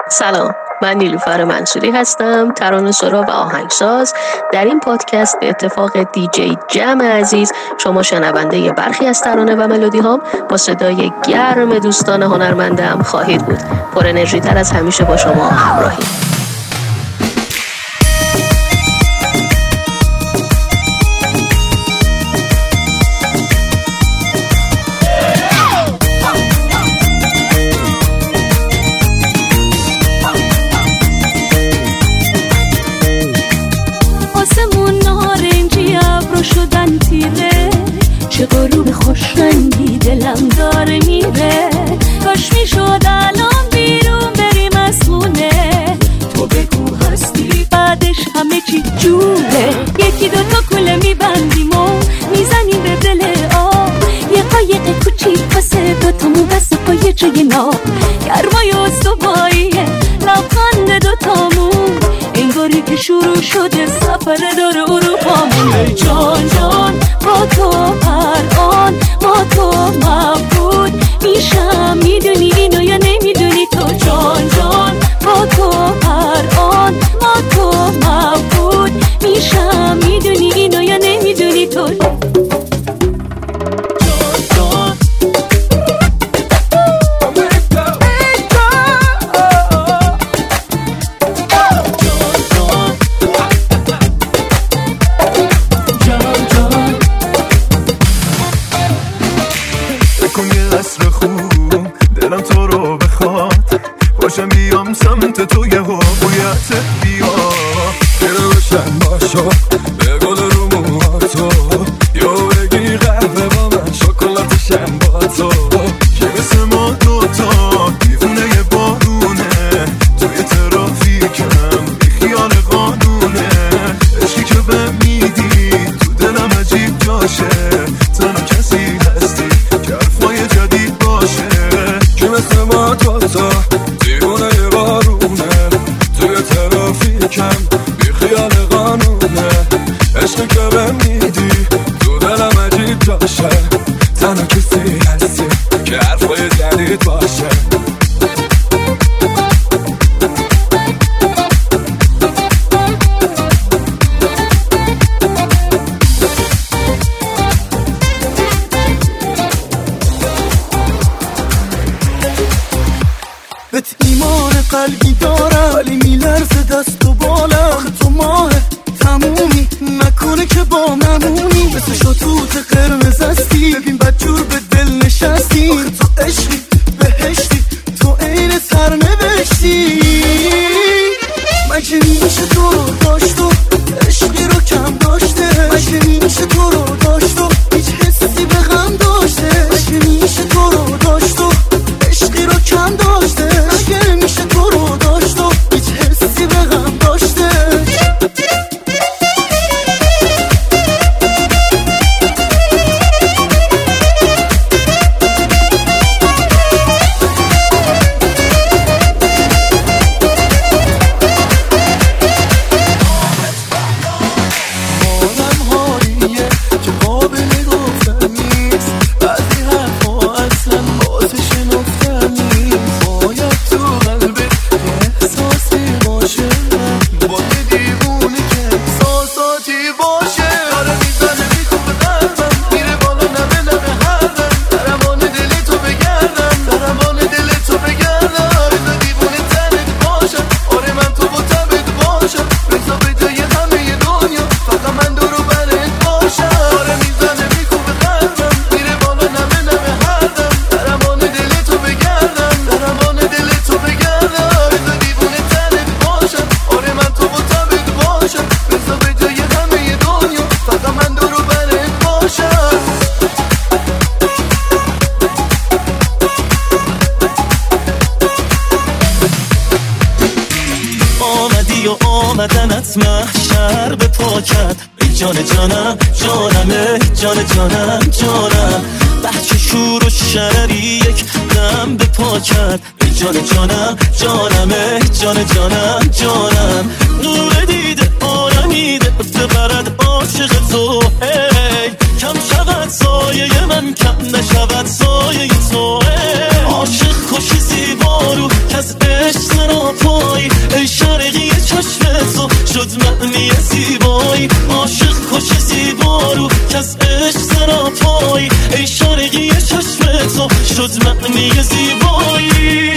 سلام، من نیلوفر منصوری هستم، ترانه‌سرا و آهنگساز. در این پادکست به اتفاق دیجی جم عزیز شما شنونده برخی از ترانه و ملودی هام با صدای گرم دوستان هنرمندم خواهید بود. پر انرژی تر از همیشه با شما همراهیم. شدن تیره چه غروب خوش رنگی دلم داره میره، کاش میشد الان بیرون بریم از خونه، تو بگو هستی بعدش همه چی جوره، یکی دوتا کوله میبندیم و میزنیم به دل آب، یه قایق کوچیک واسه دوتامون واسه پای جای ناب، گرمای استواییه لبخند دوتامون، انگاری که شروع شده سفر دور اروپامون. ای جان جان با تو الان ما تو مبود میشم، میدونی اینو یا نمیدونی تو؟ جان جان با تو الان ما تو مبود میشم، میدونی اینو یا نمیدونی تو؟ باشم بیام سمت تو یه هویت بیا دل روشن باشو به گل رو موهاتو یا بگی قهوه با من شکلاتشم با تو که مثل ما دوتا دیوونه یه بارونه توی ترافیکم بی خیال قانونه عشقی که به میدی تو دلم عجیب جاشه تنها کسی هستی که حرفای جدید باشه که مثل ما دوتا دیوونه یه بارونه توی ترافیکم بی خیال قانونه عشقی که به میدی تو دلم عجیب جاشه تنها کسی هستی که حرفای جدید باشه بهت ایمان قلبی دارم ولی میلرزه دست و بالم، تو ماه تمومی نکنه که با ممونی، مثل شطوط قرمز هستی ببین بدجور به دل نشستی، آخه تو عشقی بهشتی تو عین سرنوشتی، مگه میشه تو رو داشت و عشقی رو کم داشته، مگه میشه تو رو داشت و هیچ حسی به غم داشته، مگه میشه تو رو داشت و عشقی رو کم داشته، مگه میشه تو رو داشت و هیچ حسی به غم داشته. آمدنت محشر به پاکت ای جان جانم جانمه جان جانم جانم بچه شور و شرری یک دم به پاکت ای جان جانم جانمه جان جانم جانم نور دیده آرمیده ببرد عاشق تو ای کم شود سایه من کم نشود سایه تو ای عاشق خوشی زیبا رو که از عشق سراپایی، ای شرقی چشم تو شد معنی زیبایی، عاشق کش زیبا رو که از عشق سراپایی، ای شرقی چشم تو شد معنی زیبایی.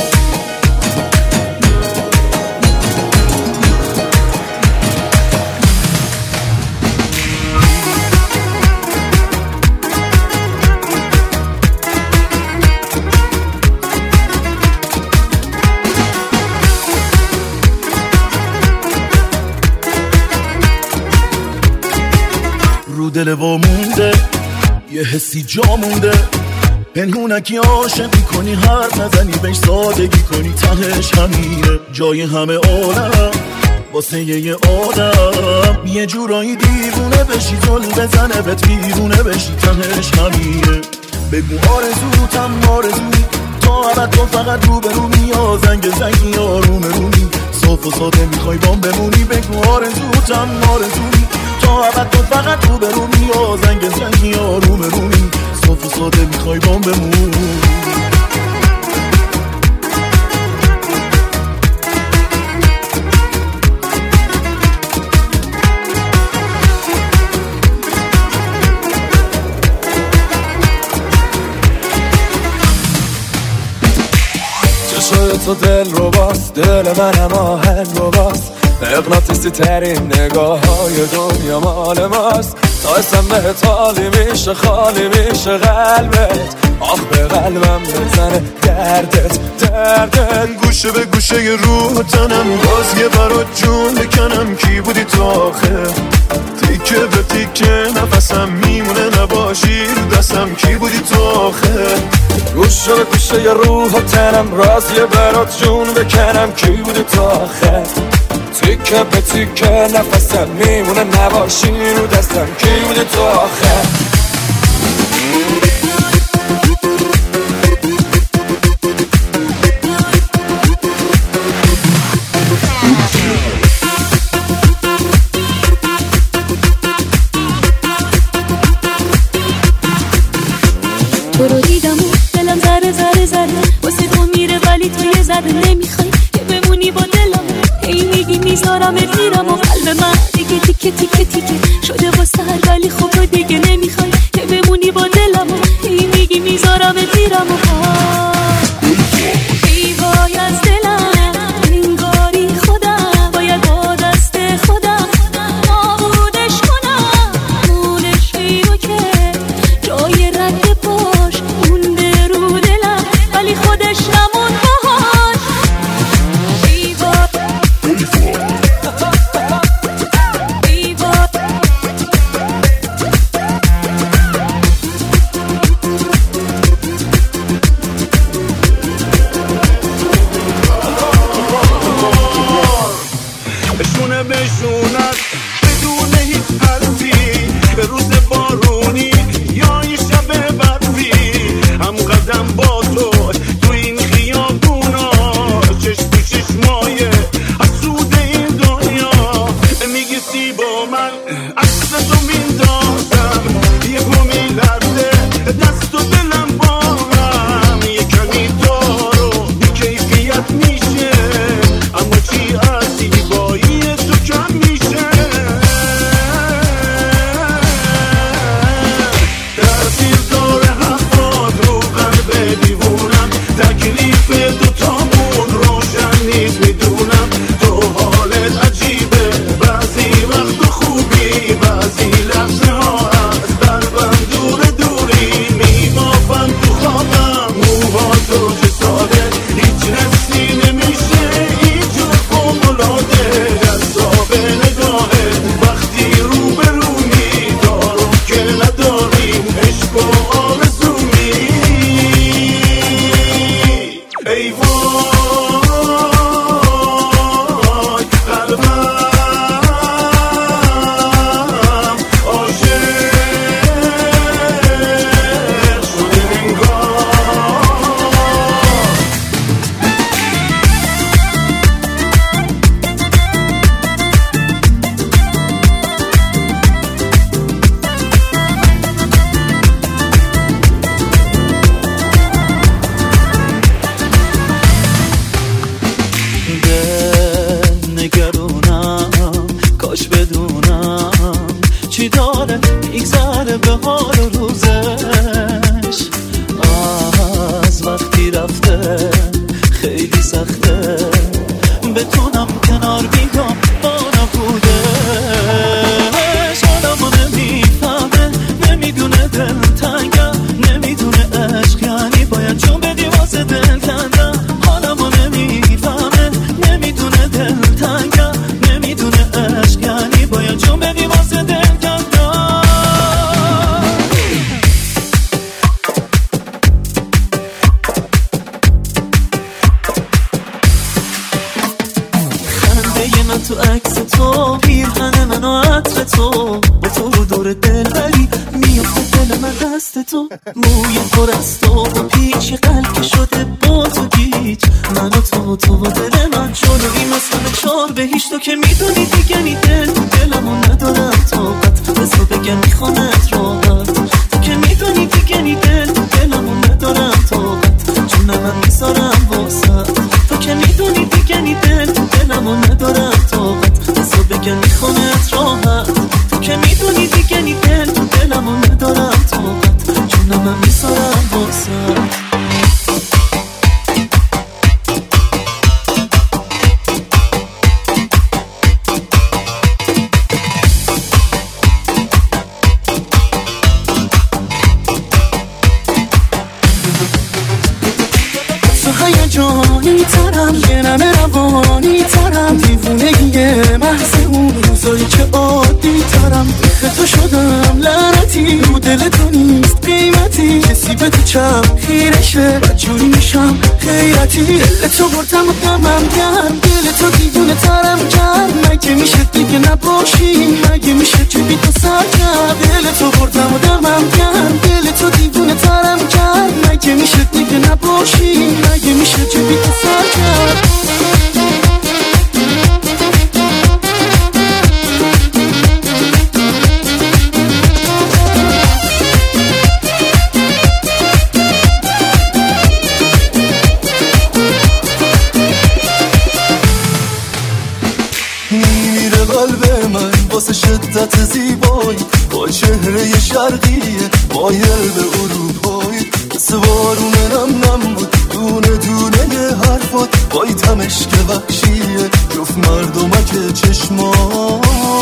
دل وامونده یه حسی جا مونده، پنهونکی عاشقی کنی، حرف نزنی بهش سادگی کنی، تهش همینه جای همه عالم واسه یه آدم، یه جورایی دیوونه بشی، زل بزنه بهت بیرونه بشی، تهش همینه. بگو آرزوتم آرزوی تا ابد، تو فقط رو به رو یا زنگی آروم رومی، صاف و ساده میخوای بام بمونی. بگو آرزوتم آرزوی تا ابد، تو فقط رو به رو یا زنگی آروم رومی، صاف و ساده میخوای بام بمونی. چشای تو دل رو باز، دل منم آهن رو باز، اغناطیسی ترین نگاه های دنیا مال ماست، تا اسم بهت حالی میشه، خالی میشه قلبت، آخ به قلبم بزنه دردت. گوشه به گوشه ی روح تنم، باز یه برات جون بکنم، کی بودی تو آخه، تیکه به تیکه نفسم میمونه نباشی رو دستم، کی بودی تو آخه. گوشه به گوشه ی روح تنم، راز یه برات جون بکنم، کی بودی تو آخه، تیکه به تیکه نفسم میمونه نباشی رو دستم، کی بودی تو آخه. تو رو دیدم و دلم ذره ذره ذره واسه تو میره، ولی تو یه ذره نمیخوای که بمونی با دلم، هی میگی میذارم میرم و قلب من دیگه تیکه تیکه تیکه شده با سر، ولی خب تو دیگه نمیخوای که بمونی با دلم، هی میگی میذارم میرم و ای وای از دلم، انگاری خودم باید با دست خودم نابودش کنم، مونش پیرو که جای رد پاش مونده رو دلم، ولی خودش نمون باهاش. ای بشونت بدون هیچ حرفی، به روز بارونی یا این شب برفی، هم قدم با تو این خیابونا، چشم تو چشمایه حسود این دنیا، میگیسی با من عکس تو میندازم، یه پا میلرزه دست و دلم با هم، یه کمی دارو بی کیفیت میشه، اما چی از زیبایی تو کم میشه. تأثیر داره حرفات رو قلب دیوونم، تکلیف دوتامون روشن نیست میدونم، تو حالت عجیبه، بعضی وقت خوبی بعضی لحظه ها از قلبم دور دوری میبافم تو خوابم، موها تو چه ساده هیچ نسی نمیشه، اینجور فوق‌العاده جذاب نگاهه، وقتی رو به رومی دارم که نداریم عشق و آرزومی. ای وای قلبم عاشق شده انگار. تو عکس تو، پیرهن من و عطر تو، با تو دور دلبری میافته دل من دست تو. موی پر از تو با پیچ قلب شده با تو گیج، من و تو و دل من جلوی مثل چار به هیچ. تو که میدونی دیگه نی دلمو ندارم طاقت، بسا بگم میخوامت راحت. تو که میدونی دیگه نی دلمو ندارم طاقت، چون من میذارم واسه. تو که میدونی دیگه نی دلمو ندارم طاقت، بسا بگم میخوامت راحت. تو که میدونی دیگه نی دلمو ندارم طاقت، چون من میذارم واسه. یه نمه روانی ترم، دیوونگی محض اون روزایی که عادی ترم. به تو شدم لعنتی، رو دل تو نیست قیمتی، کسی به تو چم خیرشه بدجوری میشم خیرتی. دل تو بردم و دمم گرم، دل تو دیوونه ترم کرد. مگه میشه دیگه نباشی، مگه میشه جوی تو سر کرد. دل تو بردم و دمم گرم، دل تو دیوونه ترم کرد. مگه میشه دیگه نباشی، مگه میشه جوی تو سر کرد. میمیره قلب من واسه شدت زیبایی، با چهره شرقیه مایل به اروپایی. مثل بارون نم بود دونه دونه یه حرفات، بای تمش که وحشیه جفت مردمک چشمات.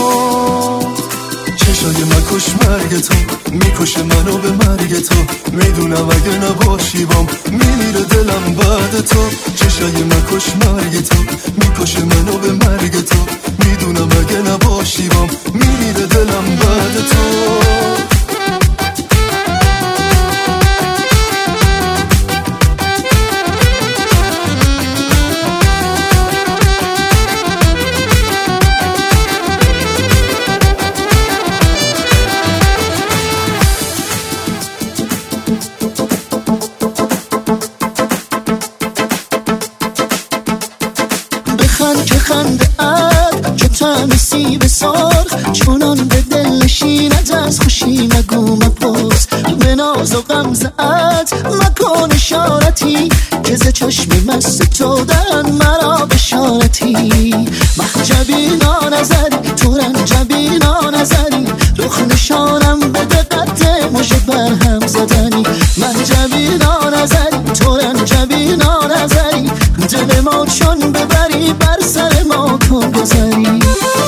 چشای مکش مرگ تو میکشه منو به مرگ تو، میدونم اگه نباشی بام میمیره دلم بعد تو. چشای مکش مرگ تو میکشه منو به مرگ تو، میدونم اگه نباشی بام میمیره دلم بعد تو. سیب سرخ چونان به دل نشیند، از خوشی مگو مپرس. به ناز و غمزه‌ات مکن اشارتی، که ز چشم مست تو دهن مرا بشارتی. محجبی نانظری تو رنجبی نانظری، رخ نشانم به دقت مژه برهم زدنی. محجبی نانظری تو رنجبی نانظری، دل ما چون ببری بر سر ما کن گذری.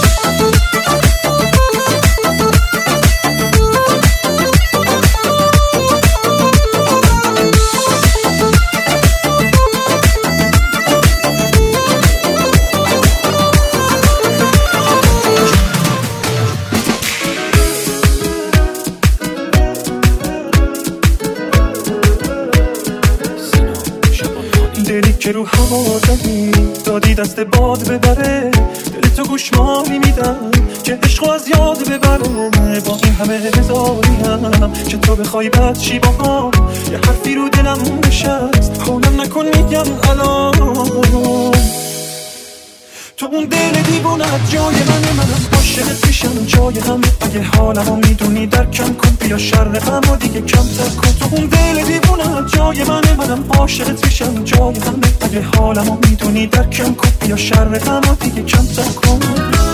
که رو هوا زدی دادی دست باد ببره، دل تو گوشمالی میدم که عشقو از یاد ببره. با این همه هزاریم که تو بخوای بد شی با هم، یه حرفی رو دلم نشست خونم نکن میگم الان. تو اون دل دیوونت جای منم، عاشقت میشم جای هم. اگه حالمو میدونی درکم کن، بیا شر غمو دیگه کمتر کن. تو اون دل دیوونت جای منم، عاشقت میشم جای هم. اگه حالمو میدونی درکم کن، بیا شر غمو دیگه کمتر کن.